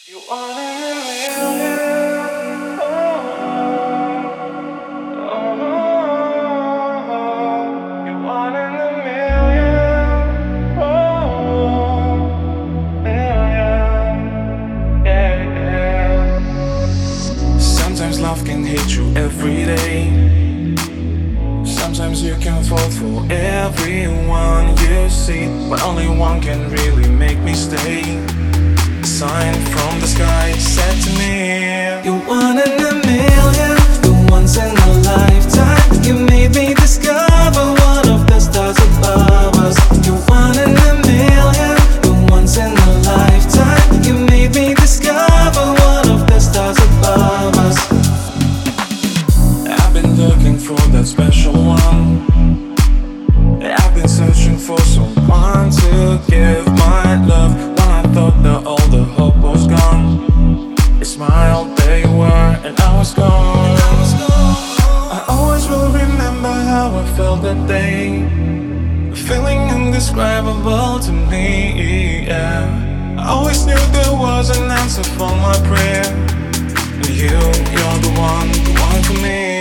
You one in a million. You one in a million. Million. Yeah. Sometimes love can hit you every day. Sometimes you can fall for everyone you see, but only one can really make me stay. Sign from the sky said to me, you're one in a million, the once in a lifetime. You made me discover one of the stars above us. You're one in a million, the once in a lifetime. You made me discover one of the stars above us. I've been looking for that special one. I've been searching for someone to give my love. When I thought that all the hope was gone, they smiled, they were, and I was gone. I always will remember how I felt that day, a feeling indescribable to me, yeah. I always knew there was an answer for my prayer, and you're the one for me.